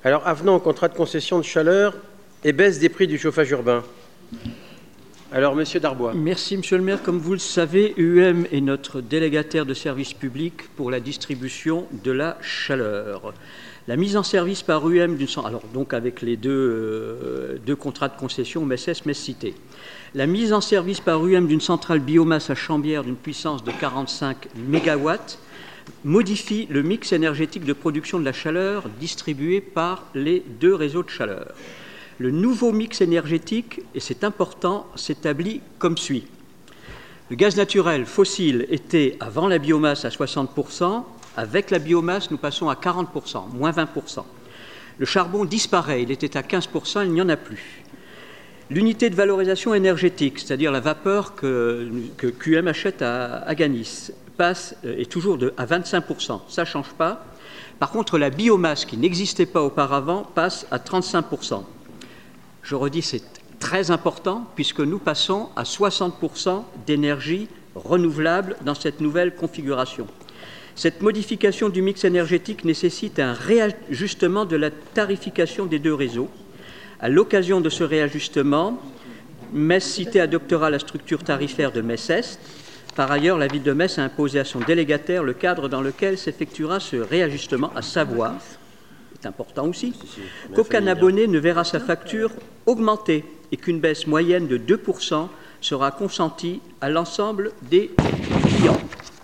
Alors, avenant au contrat de concession de chaleur et baisse des prix du chauffage urbain. Alors, Monsieur Darbois. Merci, Monsieur le maire. Comme vous le savez, UEM est notre délégataire de service public pour la distribution de la chaleur. La mise en service par UEM d'une centrale, alors donc avec les deux contrats de concession MES-Cité. La mise en service par UEM d'une centrale biomasse à Chambières d'une puissance de 45 MW modifie le mix énergétique de production de la chaleur distribué par les deux réseaux de chaleur. Le nouveau mix énergétique, et c'est important, s'établit comme suit. Le gaz naturel fossile était, avant la biomasse, à 60%. Avec la biomasse, nous passons à 40%, moins 20%. Le charbon disparaît, il était à 15%, il n'y en a plus. L'unité de valorisation énergétique, c'est-à-dire la vapeur que QM achète à Ganis, est toujours à 25%, ça ne change pas. Par contre, la biomasse, qui n'existait pas auparavant, passe à 35%. Je redis, c'est très important, puisque nous passons à 60% d'énergie renouvelable dans cette nouvelle configuration. Cette modification du mix énergétique nécessite un réajustement de la tarification des deux réseaux. À l'occasion de ce réajustement, Metz-Cité adoptera la structure tarifaire de Metz-Est. Par ailleurs, la ville de Metz a imposé à son délégataire le cadre dans lequel s'effectuera ce réajustement, à savoir, c'est important aussi, qu'aucun abonné ne verra sa facture augmenter et qu'une baisse moyenne de 2% sera consentie à l'ensemble des clients.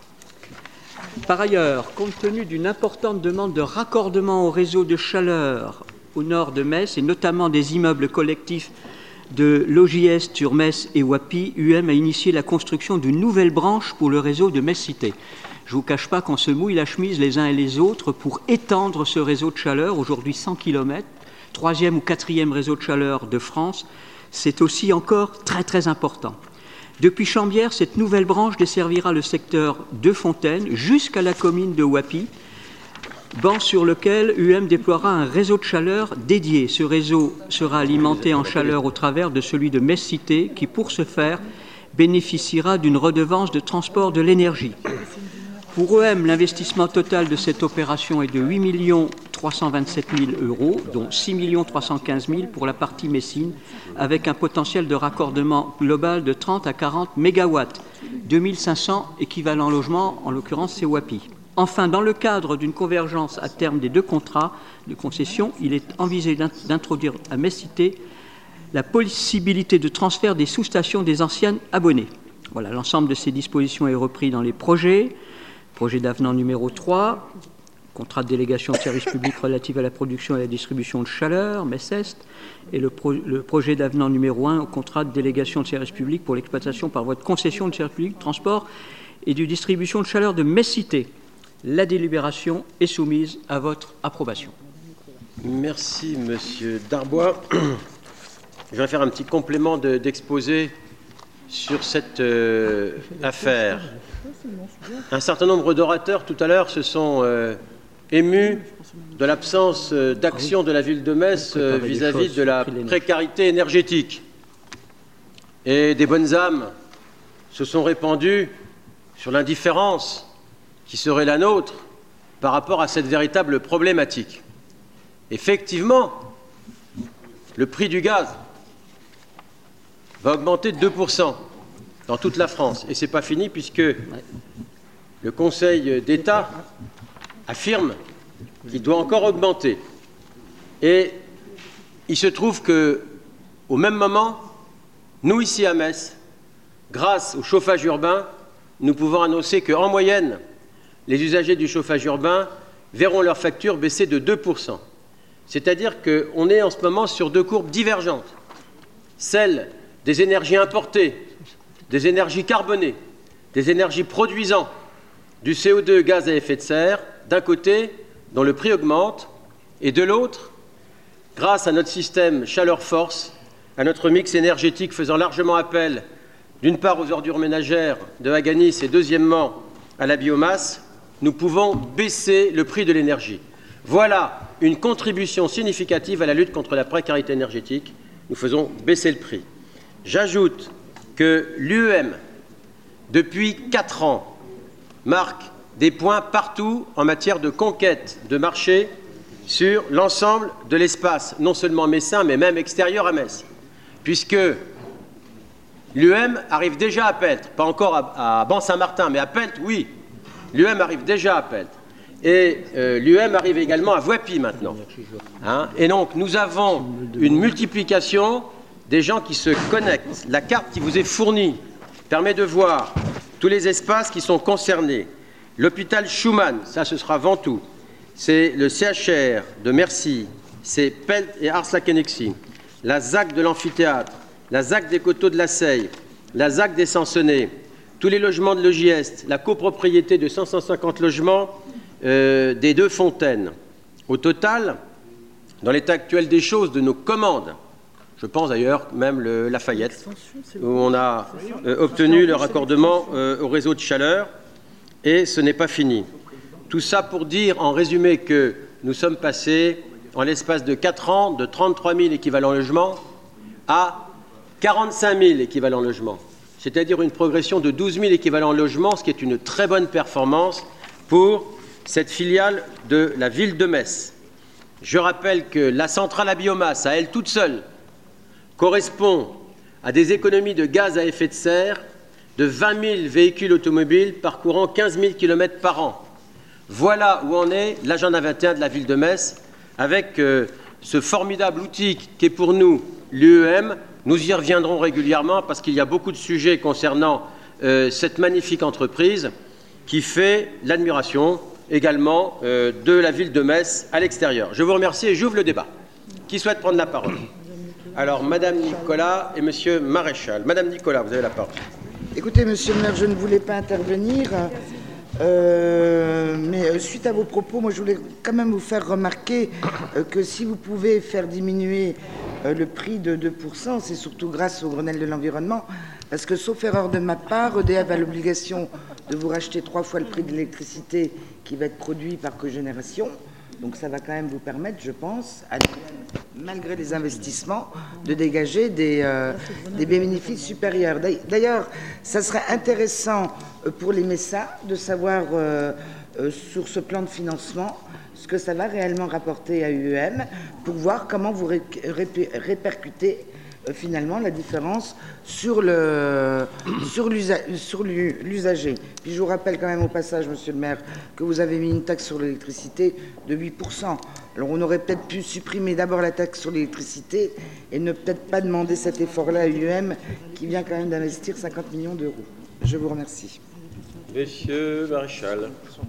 Par ailleurs, compte tenu d'une importante demande de raccordement au réseau de chaleur au nord de Metz, et notamment des immeubles collectifs de l'OJS sur Metz et Wapi, UM a initié la construction d'une nouvelle branche pour le réseau de Metz-Cité. Je ne vous cache pas qu'on se mouille la chemise les uns et les autres pour étendre ce réseau de chaleur, aujourd'hui 100 km, troisième ou quatrième réseau de chaleur de France. C'est aussi encore très très important. Depuis Chambières, cette nouvelle branche desservira le secteur de Fontaine jusqu'à la commune de Wapi, banc sur lequel UM déploiera un réseau de chaleur dédié. Ce réseau sera alimenté en chaleur au travers de celui de Metz-Cité qui, pour ce faire, bénéficiera d'une redevance de transport de l'énergie. Pour EM, l'investissement total de cette opération est de 8 327 000 €, dont 6 315 000 pour la partie Messine, avec un potentiel de raccordement global de 30 à 40 MW, 2500 équivalents logements, en l'occurrence c'est Wapi. Enfin, dans le cadre d'une convergence à terme des deux contrats de concession, il est envisagé d'introduire à Metz-Cité la possibilité de transfert des sous-stations des anciennes abonnés. Voilà, l'ensemble de ces dispositions est repris dans les projets. Projet d'avenant numéro 3, contrat de délégation de service public relatif à la production et à la distribution de chaleur, MES-Est, et le projet d'avenant numéro 1 au contrat de délégation de service public pour l'exploitation par voie de concession de service public, transport et de distribution de chaleur de Metz-Cité. La délibération est soumise à votre approbation. Merci, Monsieur Darbois. Je vais faire un petit complément d'exposé sur cette affaire. Un certain nombre d'orateurs, tout à l'heure, se sont émus de l'absence d'action de la ville de Metz vis-à-vis de la précarité énergétique. Et des bonnes âmes se sont répandues sur l'indifférence qui serait la nôtre par rapport à cette véritable problématique. Effectivement, le prix du gaz va augmenter de 2% dans toute la France. Et ce n'est pas fini puisque le Conseil d'État affirme qu'il doit encore augmenter. Et il se trouve qu'au même moment, nous ici à Metz, grâce au chauffage urbain, nous pouvons annoncer qu'en moyenne, les usagers du chauffage urbain verront leur facture baisser de 2%. C'est-à-dire qu'on est en ce moment sur deux courbes divergentes. Celle des énergies importées, des énergies carbonées, des énergies produisant du CO2 gaz à effet de serre, d'un côté, dont le prix augmente, et de l'autre, grâce à notre système chaleur-force, à notre mix énergétique faisant largement appel, d'une part aux ordures ménagères de Haganis et deuxièmement à la biomasse, nous pouvons baisser le prix de l'énergie. Voilà une contribution significative à la lutte contre la précarité énergétique. Nous faisons baisser le prix. J'ajoute que l'UEM, depuis 4 ans, marque des points partout en matière de conquête de marché sur l'ensemble de l'espace, non seulement messin, mais même extérieur à Metz, puisque l'UM arrive déjà à Peltre, pas encore à Ban-Saint-Martin, mais à Peltre, oui. L'UM arrive déjà à Peltre. Et l'UM arrive également à Voipy maintenant. Hein, et donc, nous avons une multiplication des gens qui se connectent. La carte qui vous est fournie permet de voir tous les espaces qui sont concernés. L'hôpital Schumann, ça ce sera Ventoux. C'est le CHR de Mercy, c'est Pelt et Ars-la-Kennexy. La ZAC de l'amphithéâtre, la ZAC des Coteaux de la Seille, la ZAC des Sansonnets, tous les logements de l'OJS, la copropriété de 150 logements des deux Fontaines. Au total, dans l'état actuel des choses, de nos commandes, je pense d'ailleurs même le Lafayette, où on a obtenu le raccordement au réseau de chaleur, et ce n'est pas fini. Tout ça pour dire, en résumé, que nous sommes passés, en l'espace de 4 ans, de 33 000 équivalents logements à 45 000 équivalents logements, c'est-à-dire une progression de 12 000 équivalents logements, ce qui est une très bonne performance pour cette filiale de la ville de Metz. Je rappelle que la centrale à biomasse, à elle toute seule, correspond à des économies de gaz à effet de serre de 20 000 véhicules automobiles parcourant 15 000 km par an. Voilà où en est l'agenda 21 de la ville de Metz, avec ce formidable outil qui est pour nous l'UEM. Nous y reviendrons régulièrement parce qu'il y a beaucoup de sujets concernant cette magnifique entreprise qui fait l'admiration également de la ville de Metz à l'extérieur. Je vous remercie et j'ouvre le débat. Qui souhaite prendre la parole? Alors, Madame Nicolas et Monsieur Maréchal. Madame Nicolas, vous avez la parole. Écoutez, Monsieur le maire, je ne voulais pas intervenir, mais suite à vos propos, moi je voulais quand même vous faire remarquer que si vous pouvez faire diminuer le prix de 2%, c'est surtout grâce au Grenelle de l'environnement, parce que, sauf erreur de ma part, EDF a l'obligation de vous racheter 3 fois le prix de l'électricité qui va être produit par cogénération. Donc ça va quand même vous permettre, je pense, malgré les investissements, de dégager des bénéfices supérieurs. D'ailleurs, ça serait intéressant pour les Messins de savoir sur ce plan de financement ce que ça va réellement rapporter à UEM pour voir comment vous répercutez finalement la différence sur l'usager. Puis je vous rappelle quand même au passage, Monsieur le maire, que vous avez mis une taxe sur l'électricité de 8%. Alors on aurait peut-être pu supprimer d'abord la taxe sur l'électricité et ne peut-être pas demander cet effort-là à UEM qui vient quand même d'investir 50 millions d'euros. Je vous remercie. Monsieur Maréchal.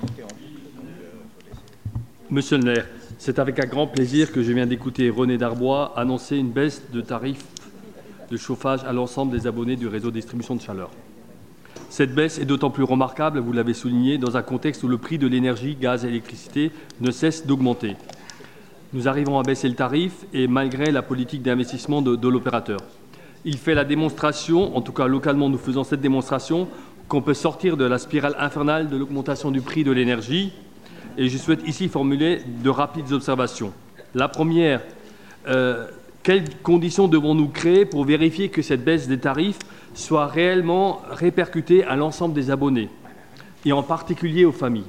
Monsieur le maire, c'est avec un grand plaisir que je viens d'écouter René Darbois annoncer une baisse de tarifs de chauffage à l'ensemble des abonnés du réseau de distribution de chaleur. Cette baisse est d'autant plus remarquable, vous l'avez souligné, dans un contexte où le prix de l'énergie, gaz et électricité ne cesse d'augmenter. Nous arrivons à baisser le tarif et malgré la politique d'investissement de l'opérateur. Il fait la démonstration, en tout cas localement nous faisons cette démonstration, qu'on peut sortir de la spirale infernale de l'augmentation du prix de l'énergie. Et je souhaite ici formuler de rapides observations. La première, quelles conditions devons-nous créer pour vérifier que cette baisse des tarifs soit réellement répercutée à l'ensemble des abonnés, et en particulier aux familles?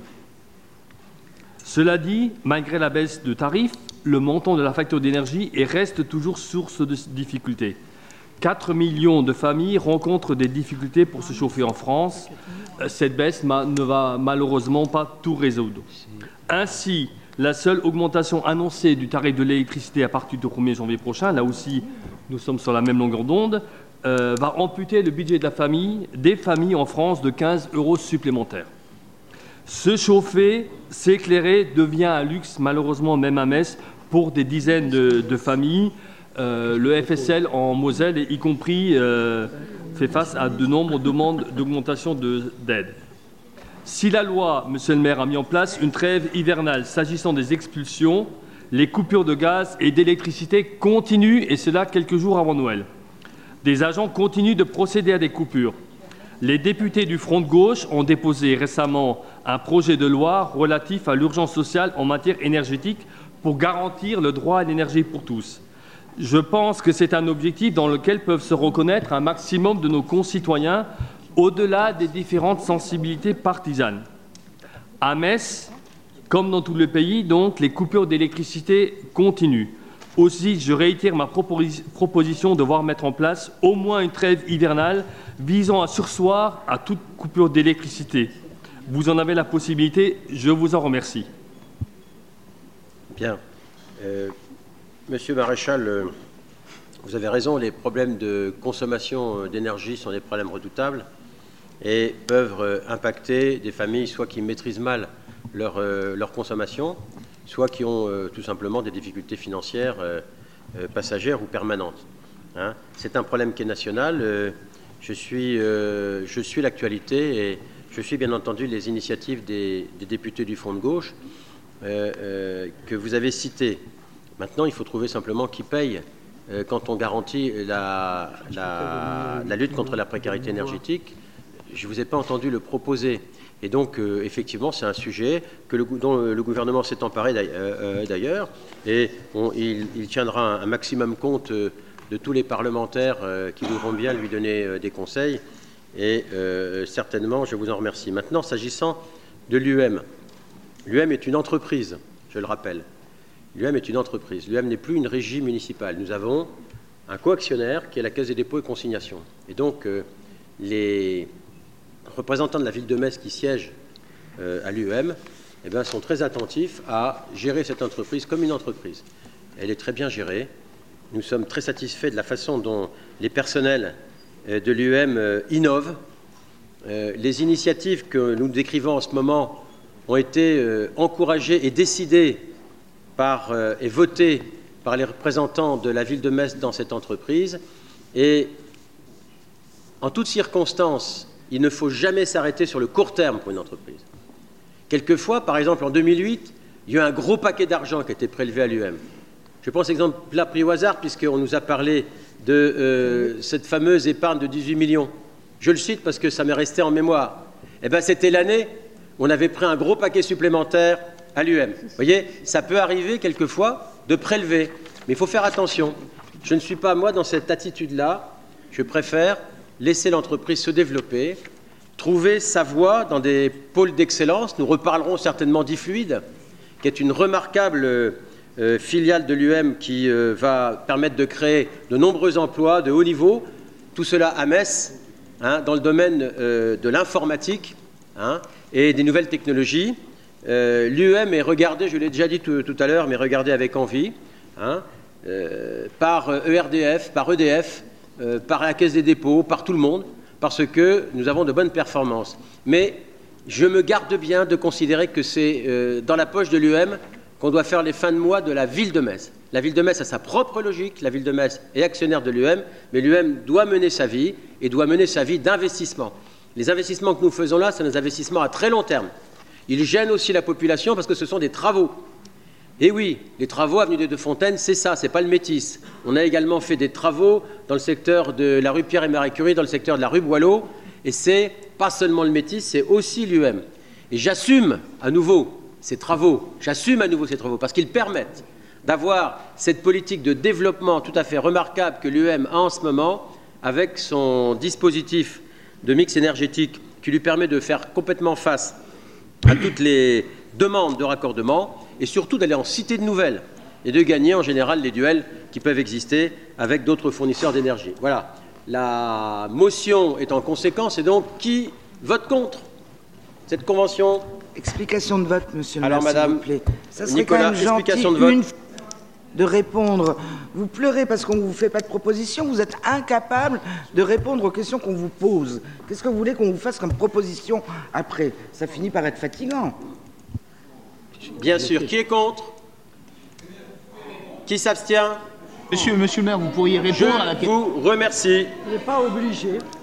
Cela dit, malgré la baisse de tarifs, le montant de la facture d'énergie reste toujours source de difficultés. 4 millions de familles rencontrent des difficultés pour se chauffer en France. Cette baisse ne va malheureusement pas tout résoudre. Ainsi, la seule augmentation annoncée du tarif de l'électricité à partir du 1er janvier prochain, là aussi nous sommes sur la même longueur d'onde, va amputer le budget des familles en France de 15 € supplémentaires. Se chauffer, s'éclairer devient un luxe, malheureusement même à Metz, pour des dizaines de familles. Le FSL en Moselle, y compris, fait face à de nombreuses demandes d'augmentation d'aide. Si la loi, Monsieur le maire, a mis en place une trêve hivernale s'agissant des expulsions, les coupures de gaz et d'électricité continuent, et cela quelques jours avant Noël. Des agents continuent de procéder à des coupures. Les députés du Front de gauche ont déposé récemment un projet de loi relatif à l'urgence sociale en matière énergétique pour garantir le droit à l'énergie pour tous. Je pense que c'est un objectif dans lequel peuvent se reconnaître un maximum de nos concitoyens au-delà des différentes sensibilités partisanes. À Metz, Comme dans tout le pays, donc, les coupures d'électricité continuent. Aussi, je réitère ma proposition de voir mettre en place au moins une trêve hivernale visant à surseoir à toute coupure d'électricité. Vous en avez la possibilité, je vous en remercie. Bien. Monsieur Maréchal, vous avez raison, les problèmes de consommation d'énergie sont des problèmes redoutables et peuvent impacter des familles soit qui maîtrisent mal leur consommation, soit qui ont tout simplement des difficultés financières passagères ou permanentes. Hein. C'est un problème qui est national. Je suis l'actualité et je suis bien entendu les initiatives des députés du Front de gauche que vous avez citées. Maintenant, il faut trouver simplement qui paye quand on garantit la lutte contre la précarité énergétique. Je ne vous ai pas entendu le proposer. Et donc, effectivement, c'est un sujet dont le gouvernement s'est emparé d'ailleurs, et il tiendra un maximum compte de tous les parlementaires qui voudront bien lui donner des conseils, et certainement, je vous en remercie. Maintenant, s'agissant de l'UM, l'UM est une entreprise, je le rappelle. L'UM est une entreprise. L'UM n'est plus une régie municipale. Nous avons un coactionnaire qui est la Caisse des dépôts et consignations. Et donc, les représentants de la ville de Metz qui siègent à l'UM sont très attentifs à gérer cette entreprise comme une entreprise. Elle est très bien gérée. Nous sommes très satisfaits de la façon dont les personnels de l'UM innovent. Les initiatives que nous décrivons en ce moment ont été encouragées et décidées et votées par les représentants de la ville de Metz dans cette entreprise. Et en toutes circonstances, il ne faut jamais s'arrêter sur le court terme pour une entreprise. Quelquefois, par exemple en 2008, il y a eu un gros paquet d'argent qui a été prélevé à l'UM. Je pense exemple là pris au hasard, puisqu'on nous a parlé de cette fameuse épargne de 18 millions. Je le cite parce que ça m'est resté en mémoire. C'était l'année où on avait pris un gros paquet supplémentaire à l'UM. Vous voyez, ça peut arriver quelquefois de prélever, mais il faut faire attention. Je ne suis pas, moi, dans cette attitude-là. Je préfère laisser l'entreprise se développer, trouver sa voie dans des pôles d'excellence. Nous reparlerons certainement d'Ifluide, qui est une remarquable filiale de l'UM qui va permettre de créer de nombreux emplois de haut niveau. Tout cela à Metz, dans le domaine de l'informatique et des nouvelles technologies. L'UM est regardée, je l'ai déjà dit tout à l'heure, mais regardée avec envie, par ERDF, par EDF, par la Caisse des dépôts, par tout le monde, parce que nous avons de bonnes performances. Mais je me garde bien de considérer que c'est dans la poche de l'UM qu'on doit faire les fins de mois de la ville de Metz. La ville de Metz a sa propre logique, la ville de Metz est actionnaire de l'UM, mais l'UM doit mener sa vie, et doit mener sa vie d'investissement. Les investissements que nous faisons là, c'est des investissements à très long terme. Ils gênent aussi la population parce que ce sont des travaux. Et oui, les travaux avenue des Deux-Fontaines, c'est ça, c'est pas le Métis. On a également fait des travaux dans le secteur de la rue Pierre et Marie Curie, dans le secteur de la rue Boileau, et c'est pas seulement le Métis, c'est aussi l'UM. Et j'assume à nouveau ces travaux, parce qu'ils permettent d'avoir cette politique de développement tout à fait remarquable que l'UM a en ce moment, avec son dispositif de mix énergétique qui lui permet de faire complètement face à toutes les demandes de raccordement, et surtout d'aller en citer de nouvelles et de gagner en général les duels qui peuvent exister avec d'autres fournisseurs d'énergie. Voilà. La motion est en conséquence, et donc qui vote contre cette convention? Explication de vote, monsieur le maire, Alors, madame, s'il vous plaît. Ça serait Nicolas, quand même gentil explication de vote. de répondre. Vous pleurez parce qu'on ne vous fait pas de proposition. Vous êtes incapable de répondre aux questions qu'on vous pose. Qu'est-ce que vous voulez qu'on vous fasse comme proposition après? Ça finit par être fatigant. Bien sûr. Qui est contre? Qui s'abstient? Monsieur le maire, vous pourriez répondre à la question. Je vous remercie. Il n'est pas obligé.